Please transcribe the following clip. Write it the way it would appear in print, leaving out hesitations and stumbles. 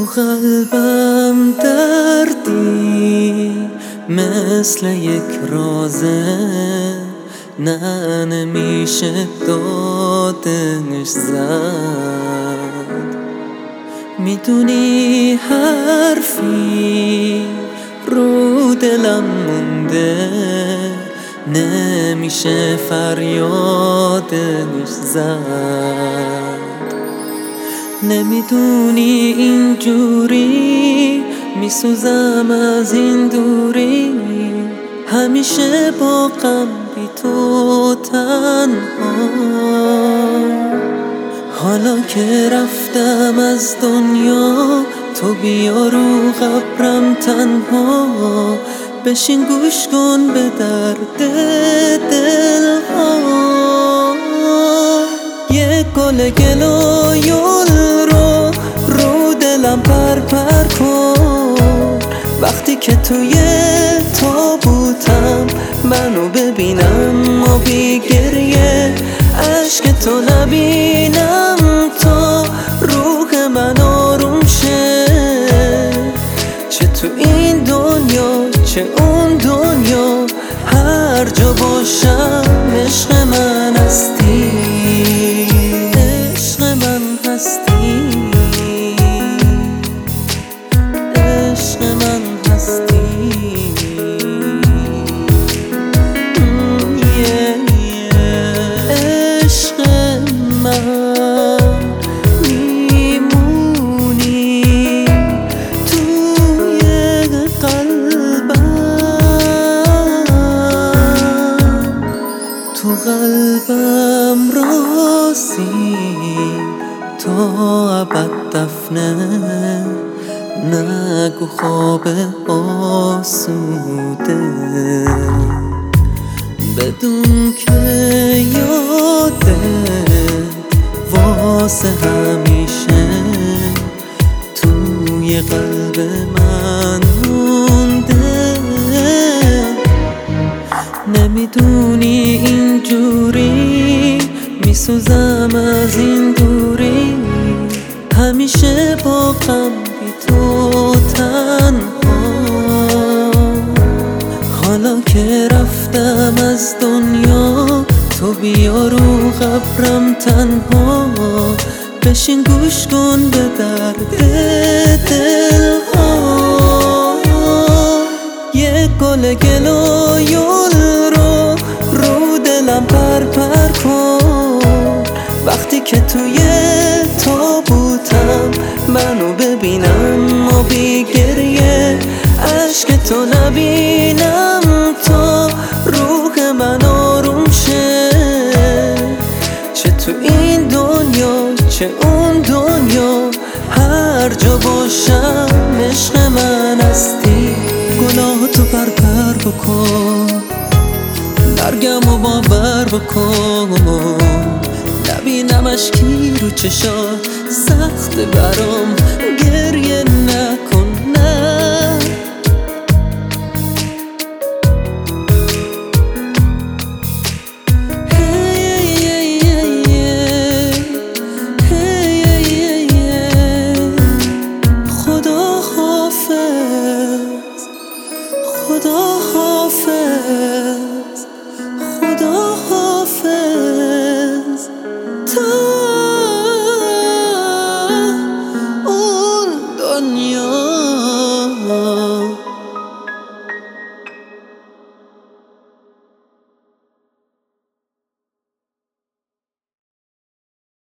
قلبم دردی مثل یک رازه، نه نمیشه دادش زد. میدونی حرفی رو دلم مونده، نمیشه فریادش زد. نمیدونی اینجوری میسوزم از این دوری، همیشه با غم بی تو تنها. حالا که رفتم از دنیا، تو بیا رو قبرم تنها. بشین گوش کن به درد دلها. یه گل گلایل رو دلم پر کن. وقتی که توی تابوتم منو ببینم و بی گریه، عشق تو نبینم تا روح من آروم شه. چه تو این دنیا چه اون دنیا، هر جا باشم عشق من هستی، عشق من هستی، عشق من هستی. عشق من میمونی توی قلبم، تو قلبم راسی تا ابد دفنه. نگو خواب آسوده، بدون که یادت واسه همیشه توی قلب من مونده. نمیدونی اینجوری میسوزم از این دوری، همیشه با غم بی تو تنها. حالا که رفتم از دنیا، تو بیا رو قبرم تنها. بشین گوش کن به درد دلها. یه گل گلایل رو دلم پر کن. وقتی که توی تابوتم منو ببینم و بی گریه، عشق تو نبینم تا روح من آروم شه. چه تو این دنیا چه اون دنیا، هر جا باشم عشق من هستی. گناهاتو پر بکن، مرگم و باور بکن. نبینم اشکی رو چشات، سخت برام گریه نکن.